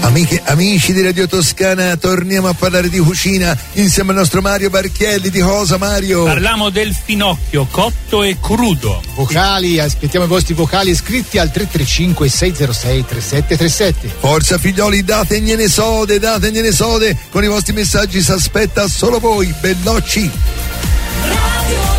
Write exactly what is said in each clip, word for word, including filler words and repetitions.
Amiche, amici di Radio Toscana, torniamo a parlare di cucina insieme al nostro Mario Barchielli. Di cosa, Mario? Parliamo del finocchio cotto e crudo. Vocali, aspettiamo i vostri vocali scritti al tre tre cinque sei zero sei tre sette tre sette. Forza figlioli, dategliene sode, dategliene sode, con i vostri messaggi si aspetta solo voi, bellocci. Radio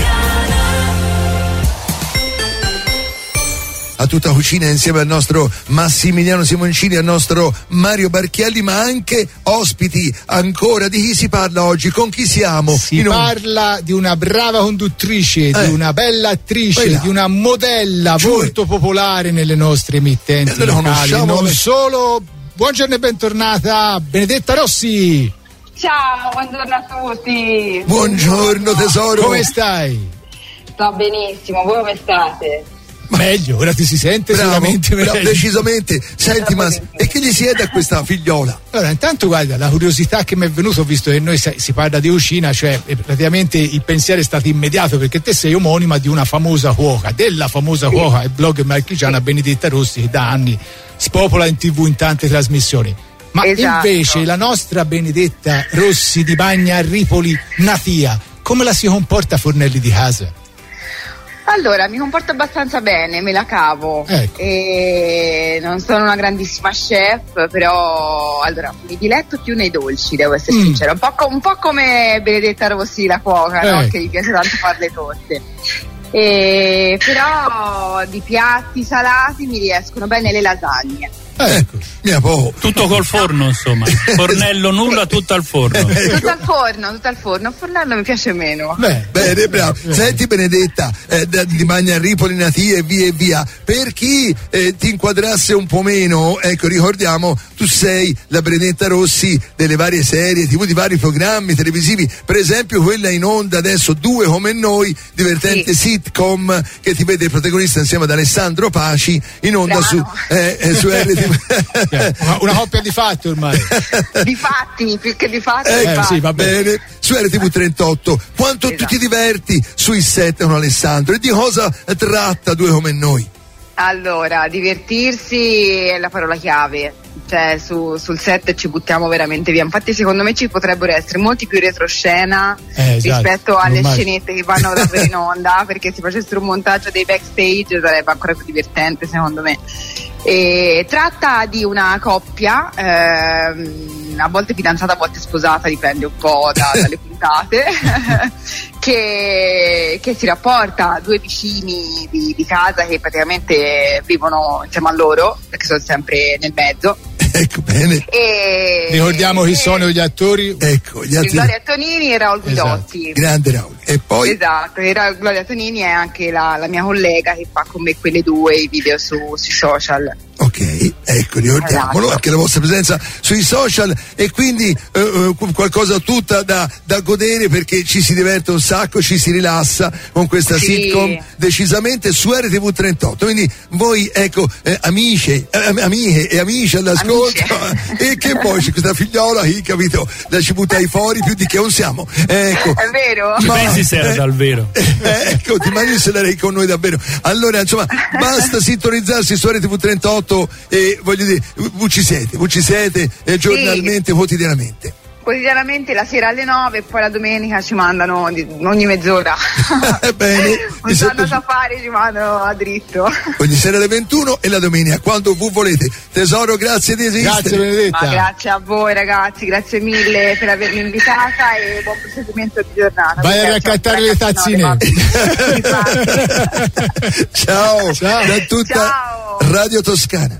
A tutta cucina insieme al nostro Massimiliano Simoncini, al nostro Mario Barchielli, ma anche ospiti ancora. Di chi si parla oggi? Con chi siamo? Si In un... parla di una brava conduttrice, eh. di una bella attrice, Bella. di una modella Cioè. molto popolare nelle nostre emittenti Eh, locali. conosciamo Non le- solo. Buongiorno e bentornata Benedetta Rossi. Ciao, buongiorno a tutti. Buongiorno tesoro. Come stai? Sto benissimo, voi come state? Meglio, ora ti si sente Bravo, sicuramente bravo, meglio. decisamente. Senti, ma e che gli siete a questa figliola? Allora, intanto guarda, la curiosità che mi è venuta, ho visto che noi sa- si parla di cucina, cioè eh, praticamente il pensiero è stato immediato perché te sei omonima di una famosa cuoca, della famosa Sì. cuoca e blogger marchigiana Benedetta Rossi, che da anni spopola in tv in tante trasmissioni. Ma Esatto. invece la nostra Benedetta Rossi di Bagna a Ripoli natia, come la si comporta a fornelli di casa? Allora, mi comporto abbastanza bene, me la cavo. Ecco. E non sono una grandissima chef, però allora mi diletto più nei dolci, devo essere Mm. sincera. Un po', co- un po' come Benedetta Rossi, la cuoca, no? Ecco. Che gli piace tanto farle torte. E, però di piatti salati mi riescono bene le lasagne. Ecco. Mia po'. Tutto col forno, insomma. Fornello nulla, tutto al forno. Tutto al forno, tutto al forno. A fornello mi piace meno. Beh, Bene, bravo. bene. Senti Benedetta, eh, da- di Bagna a Ripoli, Natia e via e via. Per chi eh, ti inquadrasse un po' meno, ecco, ricordiamo, tu sei la Benedetta Rossi delle varie serie tivù, di vari programmi televisivi, per esempio quella in onda adesso, Due come noi, divertente Sì. sitcom che ti vede protagonista insieme ad Alessandro Paci in onda su, Bravo. eh, eh, su R T V. una, una coppia di fatti ormai. Di fatti, più che di fatti. Eh, di Eh, fatti. sì, va bene. Bene, su R T V trentotto, quanto tu Esatto. ti diverti sui set con Alessandro e di cosa tratta Due come noi? Allora, divertirsi è la parola chiave, cioè su- sul set ci buttiamo veramente via. Infatti secondo me ci potrebbero essere molti più retroscena Eh, esatto, rispetto alle normale. scenette che vanno davvero in onda, perché se facessero un montaggio dei backstage sarebbe ancora più divertente secondo me. E tratta di una coppia, ehm, a volte fidanzata, a volte sposata, dipende un po' da- dalle puntate, che, che si rapporta a due vicini di, di casa che praticamente vivono insieme a loro, perché sono sempre nel mezzo. Ecco, bene. E, Ricordiamo chi e- sono gli attori. Ecco, gli altri. Gloria Tonini e Raul Esatto. Guidotti. Grande Raul. E poi? Esatto, e Ra- Gloria Tonini è anche la, la mia collega che fa con me quelle due i video su, sui social. Ok, ecco, ricordiamolo, Esatto. anche la vostra presenza sui social e quindi eh, eh, qualcosa tutta da, da godere perché ci si diverte un sacco, ci si rilassa con questa Sì. sitcom decisamente su R T V trentotto. Quindi voi, ecco, eh, amici, eh, amiche e amici all'ascolto, e che poi c'è questa figliola che, capito, la ci buttai fuori più di che non siamo. Ecco. È vero? Ci Ma- pensi se era eh, dal vero? Eh, ecco, ti immagini se l'erei con noi davvero. Allora, insomma, basta sintonizzarsi su R T V trentotto e voglio dire, voi ci siete, voi ci siete eh, giornalmente, quotidianamente. Quotidianamente la sera alle nove e poi la domenica ci mandano di- ogni mezz'ora. Bene, mi Un sento- sanno safari ci mandano a dritto. ogni sera alle ventuno e la domenica, quando voi volete. Tesoro, grazie di esistere. Grazie Benedetta. Ma grazie a voi ragazzi, grazie mille per avermi invitata e buon proseguimento di giornata. Vai a Vi raccattare piacciono le tazzine. no, infatti. Ciao, Ciao. da tutta Ciao. Radio Toscana.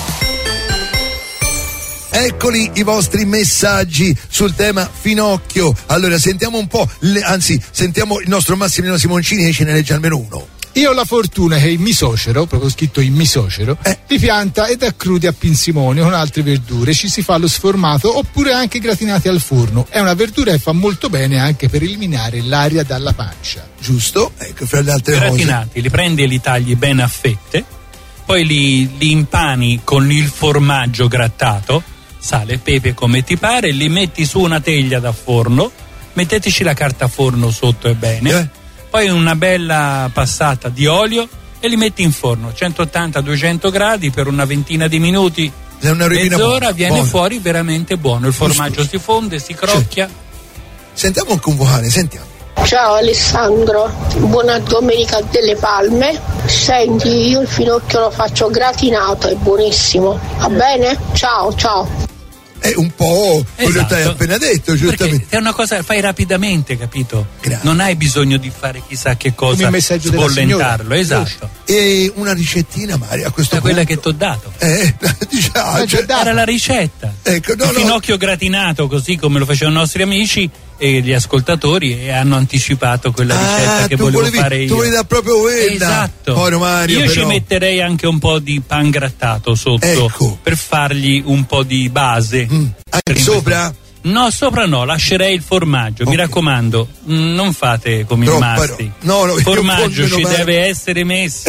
Eccoli i vostri messaggi sul tema finocchio. Allora sentiamo un po', le- anzi sentiamo il nostro Massimiliano Simoncini che ce ne legge almeno uno. Io ho la fortuna che il misocero, proprio scritto il misocero, Eh. di pianta ed accrudi a pinsimoni con altre verdure, ci si fa lo sformato oppure anche gratinati al forno. È una verdura che fa molto bene anche per eliminare l'aria dalla pancia. Giusto? Ecco, fra le altre cose. Gratinati, li prendi e li tagli bene a fette, poi li, li impani con il formaggio grattato, sale, pepe come ti pare, li metti su una teglia da forno, metteteci la carta forno sotto e bene, Eh. poi una bella passata di olio e li metti in forno, centottanta duecento gradi per una ventina di minuti, una mezz'ora buona, viene buona. fuori veramente buono. Il formaggio Giusto. si fonde, si crocchia. Certo. Sentiamo anche un vocale, sentiamo. Ciao Alessandro, buona domenica delle palme. Senti, io il finocchio lo faccio gratinato, è buonissimo. Va bene? Ciao, ciao. È un po' quello che Esatto. hai appena detto, giustamente. Perché è una cosa, fai rapidamente, capito? Grazie. Non hai bisogno di fare chissà che cosa, Come il messaggio della sbollentarlo, signora. esatto. E una ricettina, Mario, a questo È punto. quella che ti ho dato. Eh, diciamo, Ma già cioè, dato. Era la ricetta. ecco, no, il no. finocchio gratinato, così come lo facevano i nostri amici e gli ascoltatori, e hanno anticipato quella ricetta Ah, che tu volevo volevi, fare io. tu volevi dare proprio quella. Esatto. Povero Mario, io però. ci metterei anche un po' di pan grattato sotto, Ecco. per fargli un po' di base. Mm. Anche Per sopra? No, sopra no, lascerei il formaggio. Ok. Mi raccomando, mh, non fate come Troppo, i masti. no, no, il io formaggio meno ci male. deve essere messo.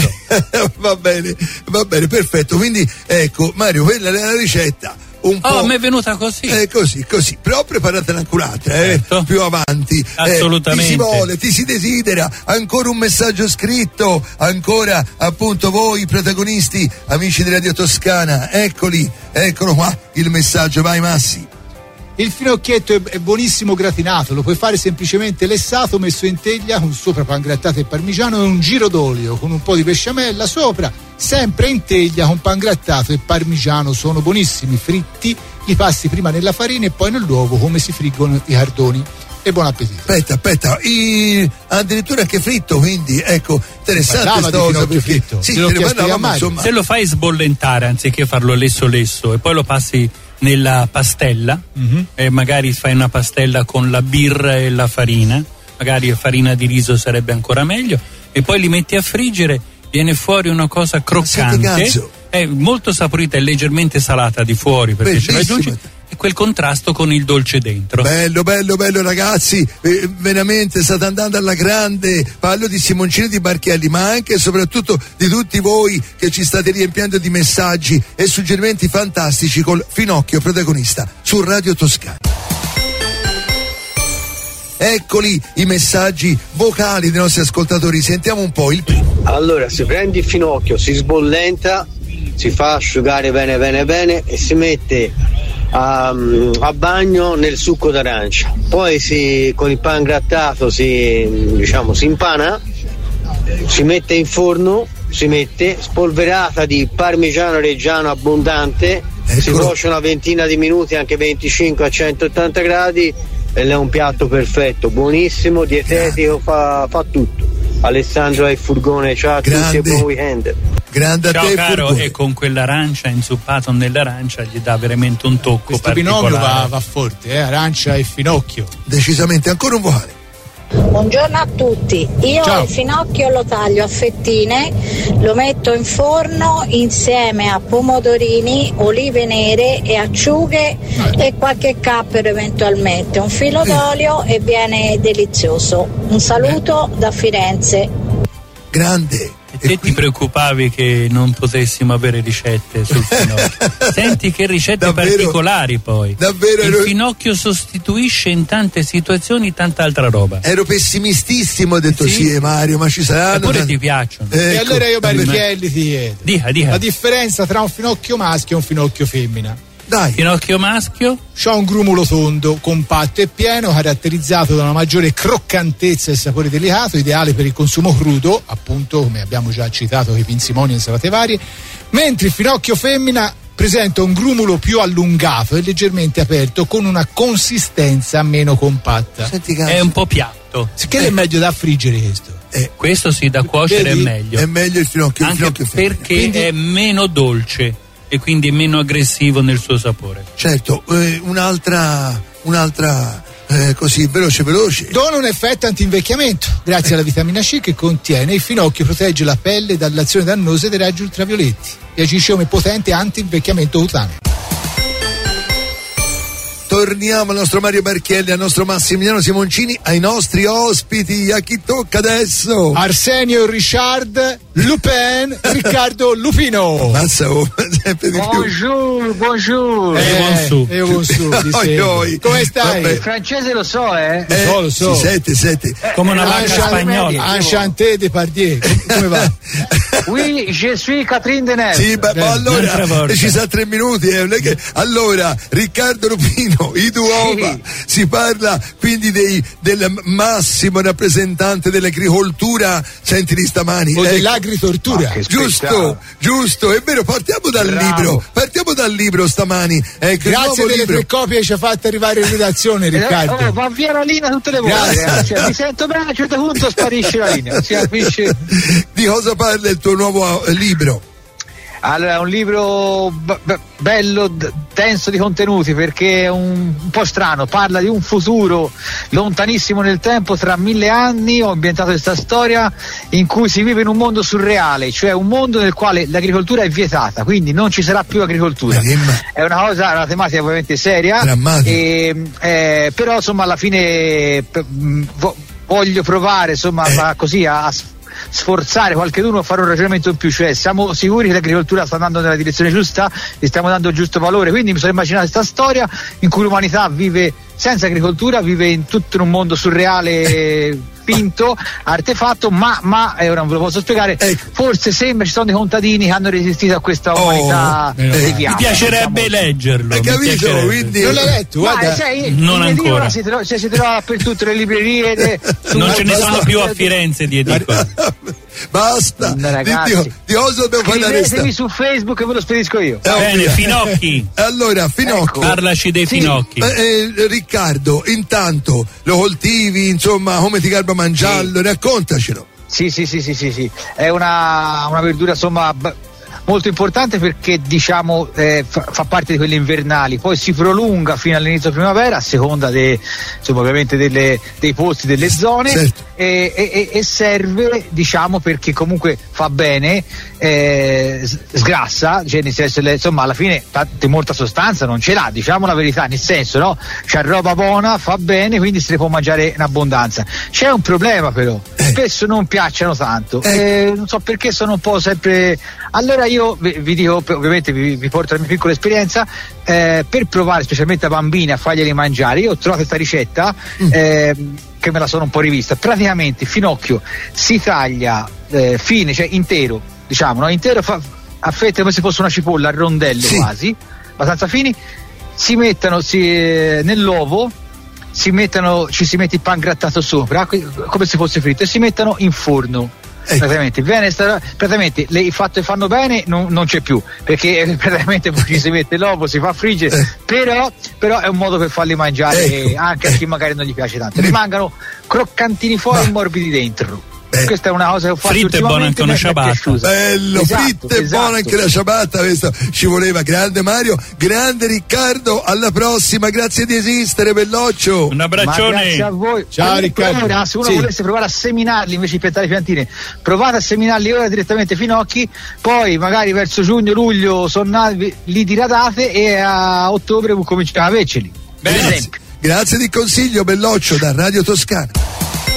Va bene, va bene, perfetto. Quindi, ecco, Mario, quella è la ricetta. Un po'. Oh, mi è venuta così. Eh, così, così, però preparatene anche un'altra, eh, Certo. più avanti. Assolutamente. Eh, ti si vuole, ti si desidera, ancora un messaggio scritto, ancora appunto voi protagonisti, amici di Radio Toscana, eccoli, eccolo qua il messaggio, vai Massi. Il finocchietto è, è buonissimo gratinato, lo puoi fare semplicemente lessato, messo in teglia con sopra pan grattato e parmigiano e un giro d'olio con un po' di besciamella sopra, sempre in teglia con pan grattato e parmigiano. Sono buonissimi, fritti, li passi prima nella farina e poi nell'uovo come si friggono i cardoni. E buon appetito. Aspetta, aspetta, I, addirittura anche fritto, quindi ecco, interessante Parlava sta di cosa finocchio perché fritto. sì, Gliel'ho te ne chiesto io a parlavamo, Mario. insomma. Se lo fai sbollentare anziché farlo lesso lesso e poi lo passi nella pastella, Mm-hmm. e magari fai una pastella con la birra e la farina, magari farina di riso sarebbe ancora meglio, e poi li metti a friggere, viene fuori una cosa Senti, croccante, cazzo. è molto saporita e leggermente salata di fuori, perché ce Bellissimo. l'aggiungi, e quel contrasto con il dolce dentro. Bello, bello, bello ragazzi, eh, veramente state andando alla grande, parlo di Simoncini di Barchielli, ma anche e soprattutto di tutti voi che ci state riempiendo di messaggi e suggerimenti fantastici col Finocchio protagonista su Radio Toscana. Eccoli i messaggi vocali dei nostri ascoltatori, sentiamo un po' il primo. Allora, si prende il finocchio, si sbollenta, si fa asciugare bene bene bene e si mette a, a bagno nel succo d'arancia. Poi si, con il pan grattato si, diciamo, si impana, si mette in forno, si mette spolverata di parmigiano reggiano abbondante, si Eccolo. cuoce una ventina di minuti, anche venticinque a centottanta gradi, ed è un piatto perfetto, buonissimo, dietetico, fa, fa tutto. Alessandro è il furgone, ciao a tutti Grande. e buon weekend. Grande a Ciao te caro, Furgone. e con quell'arancia inzuppato nell'arancia gli dà veramente un tocco Questo particolare. binomio va, va forte, eh? Arancia e finocchio. Decisamente, ancora un vocale. Buongiorno a tutti, io Ciao. il finocchio lo taglio a fettine, lo metto in forno insieme a pomodorini, olive nere e acciughe e qualche cappero eventualmente, un filo d'olio e viene delizioso. Un saluto da Firenze. Grande. E te ti qui- preoccupavi che non potessimo avere ricette sul finocchio. Senti che ricette Davvero? particolari poi. Davvero Il ero- finocchio sostituisce in tante situazioni tanta altra roba. Ero pessimistissimo, ho detto sì, Sì. Mario, ma ci saranno. Eppure tanti- ti piacciono. Ecco, E allora io davvero. Barchielli ti chiedo. Dica, dica. La differenza tra un finocchio maschio e un finocchio femmina. Dai, Finocchio maschio? C'ha un grumulo tondo, compatto e pieno, caratterizzato da una maggiore croccantezza e sapore delicato, ideale per il consumo crudo, appunto come abbiamo già citato con i pinzimoni e insalate varie, mentre il finocchio femmina presenta un grumulo più allungato e leggermente aperto con una consistenza meno compatta. senti cazzo. È un po' piatto. Che è meglio da friggere questo? Eh, Questo sì, da cuocere Vedi? è meglio. è meglio il finocchio, il Anche finocchio femmina. perché Quindi- è meno dolce e quindi è meno aggressivo nel suo sapore. Certo, eh, un'altra, un'altra eh, così veloce veloce. Dona un effetto antinvecchiamento grazie alla vitamina C che contiene. Il finocchio protegge la pelle dalle dannose dei raggi ultravioletti e agisce come potente antinvecchiamento cutaneo. torniamo al nostro Mario Barchielli, al nostro Massimiliano Simoncini, ai nostri ospiti. A chi tocca adesso? Arsenio Richard Lupin, Riccardo Lupino. Mazza, oh, sempre di più. Bonjour, bonjour. Eh, buongiù. eh, buongiù, ti Oi, sento. oi. Come stai? Vabbè. Il francese lo so, eh. Lo so, lo so. Si sente, sente. Come una Eh, vacca Enchanté- spagnola. Enchanté de Pardier. Com- Come va? Oui, je suis Catherine Deneuve. Sì, ma, ma Un'altra allora volta. ci sa tre minuti, eh, non è che... Allora, Riccardo Lupino, i Duopa, si parla quindi dei, del massimo rappresentante dell'agricoltura, senti di stamani. O ecco. dell'agritortura. Ma che Giusto, spettacolo. giusto, è vero, partiamo dal Bravo. libro, partiamo dal libro stamani. Ecco, il Grazie nuovo delle libro. tre copie che ci ha fatto arrivare in redazione, Eh, Riccardo. oh, va via la linea tutte le volte. Grazie. eh. Cioè, mi sento bene, a un certo punto sparisce la linea. Si capisce. Di cosa parla il tuo nuovo eh, libro? Allora, è un libro b- b- bello, d- denso di contenuti, perché è un, un po' strano, parla di un futuro lontanissimo nel tempo, tra mille anni. Ho ambientato questa storia in cui si vive in un mondo surreale, cioè un mondo nel quale l'agricoltura è vietata, quindi non ci sarà più agricoltura. Maremma. È una cosa, una tematica ovviamente seria, Drammatica. e, eh, però insomma alla fine p- mh, vo- voglio provare insomma Eh. a, così a, a sforzare qualcuno a fare un ragionamento in più, cioè siamo sicuri che l'agricoltura sta andando nella direzione giusta, gli stiamo dando il giusto valore, quindi mi sono immaginato questa storia in cui l'umanità vive senza agricoltura, vive in tutto in un mondo surreale, finto, artefatto, ma, ma eh, ora non ve lo posso spiegare, Ecco. forse sembra ci sono dei contadini che hanno resistito a questa Oh, umanità eh, di mi fiamma, Mi piacerebbe diciamo. leggerlo. Hai mi capito? piacerebbe. Quindi Non l'hai letto? Ma Guarda. sai, Non in ancora. edicola si trova, cioè, si trova dappertutto, le librerie, le- Non ce ne su- sono più a Firenze di edicola. basta. Ma ragazzi, di, di, di cosa dobbiamo fare la scrivetemi resta? su Facebook e ve lo spedisco io. Eh, Bene, ovvio. Finocchi. Allora, Finocchio. Parlaci dei Sì. finocchi. Eh, eh, Riccardo, intanto lo coltivi, insomma, come ti garba mangiarlo? Raccontacelo. Sì, sì, sì, sì, sì, sì. È una, una verdura insomma b- molto importante, perché diciamo eh, fa, fa parte di quelle invernali, poi si prolunga fino all'inizio primavera a seconda de, insomma, ovviamente delle, dei posti, delle zone, Certo. e, e- e serve diciamo perché comunque fa bene, eh, s- sgrassa, cioè nel senso, le- insomma alla fine tante- molta sostanza non ce l'ha, diciamo la verità, nel senso, no? C'è roba buona, fa bene, quindi se ne può mangiare in abbondanza. C'è un problema però, Eh. spesso non piacciono tanto, Eh. eh, non so perché sono un po' sempre. Allora io vi, vi dico, ovviamente vi, vi porto la mia piccola esperienza, eh, per provare specialmente a bambini a farglieli mangiare. Io ho trovato questa ricetta, Mm. ehm, che me la sono un po' rivista. Praticamente finocchio si taglia eh, fine, cioè intero, diciamo, no? Intero, fa, a fette come se fosse una cipolla, a rondelle Sì. quasi, abbastanza fini, si mettono si, eh, nell'uovo, si mettono, ci si mette il pan grattato sopra, qui- come se fosse fritto, e si mettono in forno. Ecco. Praticamente, viene sta- praticamente le, il fatto che fanno bene non, non c'è più, perché eh, praticamente poi ci si mette l'uovo, si fa friggere, Eh. però, però è un modo per farli mangiare, Ecco. eh, anche a chi magari non gli piace tanto, rimangano croccantini fuori Ma- e morbidi dentro. Beh. Questa è una cosa che ho fatto Fritta e buona ultimamente, anche una mi è- mi è ciabatta. piaciuta. Bello, Esatto, fritta e esatto. buona anche la ciabatta, questo ci voleva. Grande Mario, grande Riccardo, alla prossima, grazie di esistere, Belloccio. Un Ma abbraccione. grazie a voi. Ciao, Comunque, Riccardo. ora, se uno Sì. volesse provare a seminarli invece di piantare piantine, provate a seminarli ora direttamente finocchi, poi magari verso giugno, luglio sono nati, li diradate e a ottobre cominciate a averceli. Per Grazie. esempio. Grazie di consiglio, Belloccio, da Radio Toscana.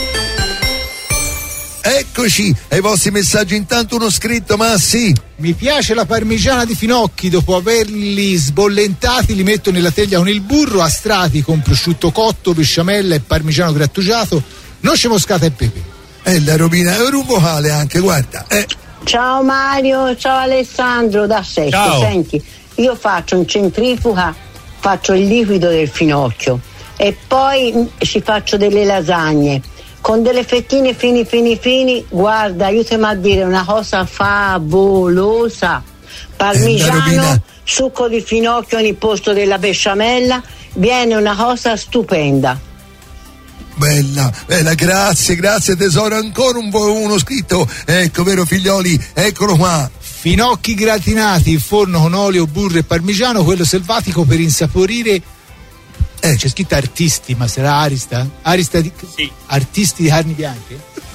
Eccoci, ai vostri messaggi. Intanto uno scritto, ma sì. Mi piace la parmigiana di finocchi, dopo averli sbollentati li metto nella teglia con il burro a strati con prosciutto cotto, besciamella e parmigiano grattugiato, noce moscata e pepe. Eh, la robina è un vocale anche, guarda. Eh, Ciao Mario, ciao Alessandro da Sesto. Ciao. Senti, io faccio in centrifuga, faccio il liquido del finocchio e poi mm, ci faccio delle lasagne con delle fettine fini fini fini. Guarda, aiutami a dire una cosa favolosa. Eh, Parmigiano, Robina. succo di finocchio nel posto della besciamella, viene una cosa stupenda. bella, bella, grazie, grazie tesoro. Ancora un po' uno scritto. Ecco, vero figlioli, eccolo qua. Finocchi gratinati in forno con olio, burro e parmigiano, quello selvatico per insaporire. Eh, c'è scritto artisti, ma sarà Arista? Arista di... Sì. Artisti di carni bianche?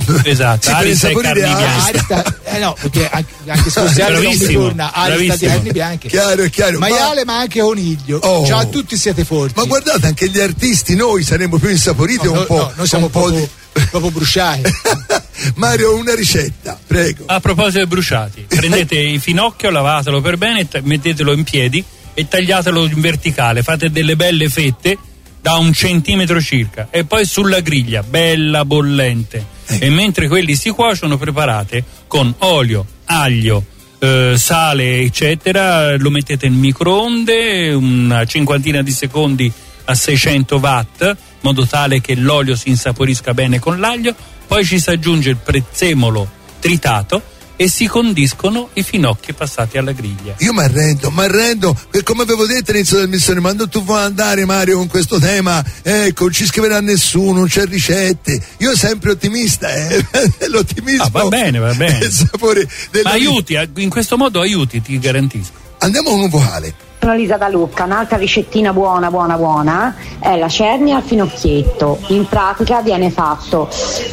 Esatto, Si Arista e insaporire carni bianche. Arista, eh no, perché anche, anche scusiate non mi Bravissimo, torna Arista di bravissimo. carni bianche. Chiaro, chiaro. Maiale ma anche coniglio. Oh. Ciao a tutti, siete forti. Ma guardate, anche gli artisti, noi saremmo più insaporiti no, un no, po'. no, noi siamo un po' proprio, di... proprio bruciati. Mario, una ricetta, prego. A proposito di bruciati, prendete il finocchio, lavatelo per bene, e ta- mettetelo in piedi e tagliatelo in verticale, fate delle belle fette da un centimetro circa e poi sulla griglia, bella bollente. Ecco. E mentre quelli si cuociono, preparate con olio, aglio, eh, sale, eccetera, lo mettete in microonde una cinquantina di secondi a seicento watt, in modo tale che l'olio si insaporisca bene con l'aglio. Poi ci si aggiunge il prezzemolo tritato e si condiscono i finocchi passati alla griglia. Io mi arrendo, mi arrendo, che come avevo detto all'inizio del missione, ma non tu vuoi andare, Mario, con questo tema, ecco, non ci scriverà nessuno, non c'è ricette. Io sempre ottimista, eh. L'ottimismo. Ah, va bene, va bene. È il sapore della Ma aiuti, in questo modo aiuti, ti garantisco. Andiamo a un vocale. Sono Lisa da Lucca, un'altra ricettina buona buona buona è la cernia al finocchietto. In pratica viene fatto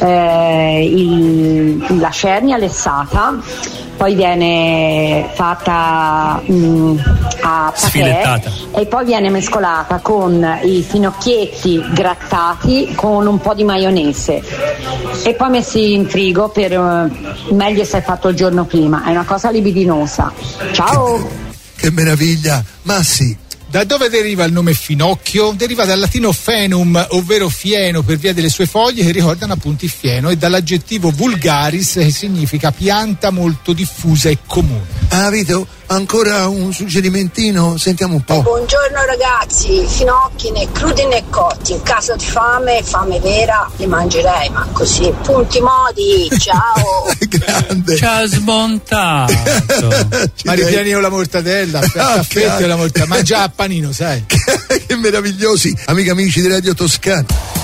eh, il, la cernia lessata, poi viene fatta mh, a patè Sfilettata. e poi viene mescolata con i finocchietti grattati con un po' di maionese e poi messi in frigo per uh, meglio se è fatto il giorno prima. È una cosa libidinosa. Ciao! Che meraviglia, ma sì. Da dove deriva il nome finocchio? Deriva dal latino fenum, ovvero fieno, per via delle sue foglie che ricordano appunto il fieno, e dall'aggettivo vulgaris, che significa pianta molto diffusa e comune. Ah, Vito, ancora un suggerimentino? Sentiamo un po'. Buongiorno ragazzi, finocchi né crudi né cotti, in caso di fame, fame vera, li mangerei, ma così, punti modi, ciao! Grande. Ci ha smontato. Ma ripieni la mortadella, a caffetto e la mortadella, mangia a panino, sai? Che meravigliosi, amici amici di Radio Toscana.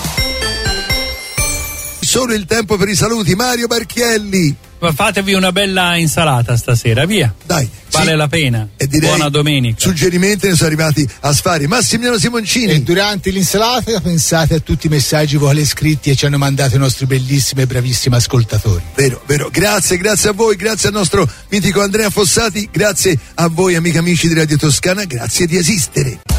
Solo il tempo per i saluti. Mario Barchielli. Ma fatevi una bella insalata stasera, via. Dai, vale sì. la pena. E direi Buona domenica. Suggerimenti ne sono arrivati a sfari. Massimiliano Simoncini. E durante l'insalata pensate a tutti i messaggi vocali scritti e ci hanno mandato i nostri bellissimi e bravissimi ascoltatori. Vero, vero. Grazie, grazie a voi, grazie al nostro mitico Andrea Fossati, grazie a voi amici amici di Radio Toscana, grazie di esistere.